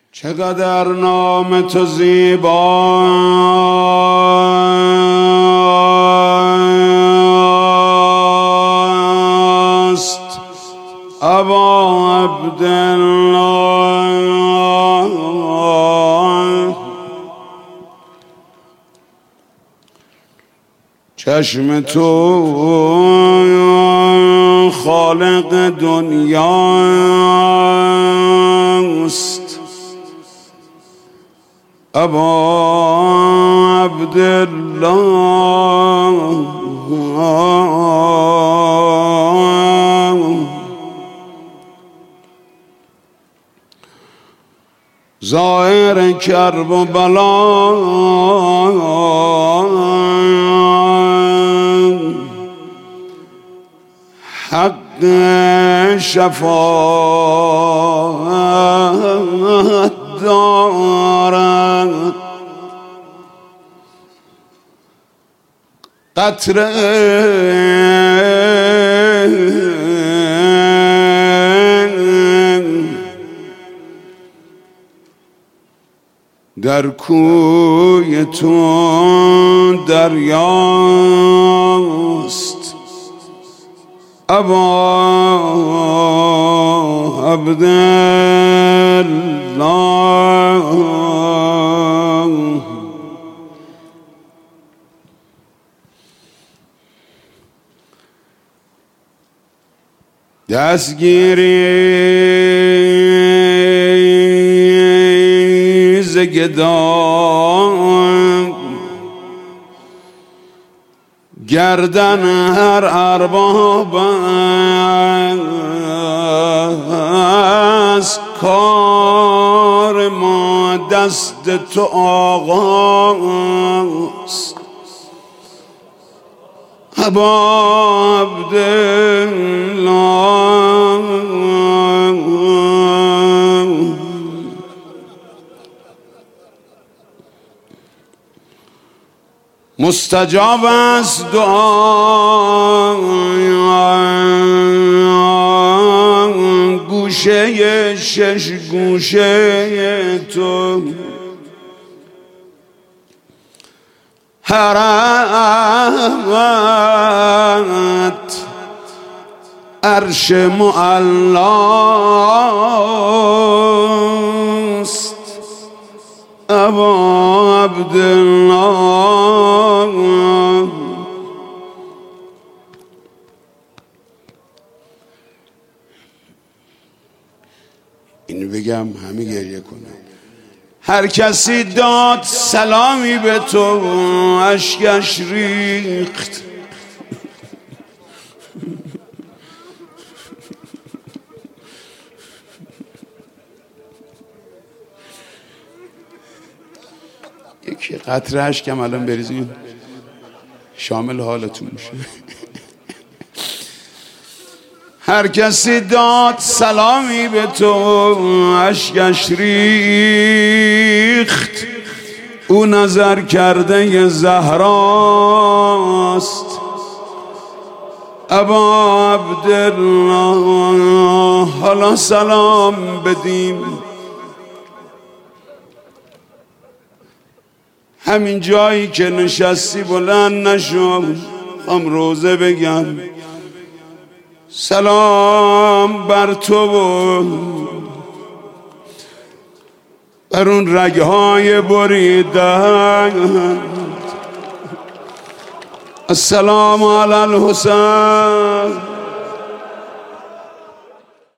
چقدر نام تو زیباست ابا عبدالله. چشم تو خالق دنیاست ابا عبدالله. ظاهر کرب و بلا حق شفاعت دارد. قطره در کوی تو دریاست ابا عبدالله. دستگیری ز گدای گردن هر ارباب است. کار ما دست تو آقاست ابا عبدالله. مستجاب است دعا گوشه شش گوشه تو. حرمت عرش معلاست ابا عبدالله. اینو بگم همه گریه کنه. هر کسی داد سلامی به تو اشکش ریخت. یکی قطره اشکم الان بریزین شامل حالتون میشه. هر کسی داد سلامی به تو اشکش ریخت. او نظر کرده زهراست ابا عبدالله. حالا سلام بدیم همین جایی که نشستی بلند نشو. هم روزه بگم سلام بر تو و بر اون رگهای بریدن. السلام علی الحسین.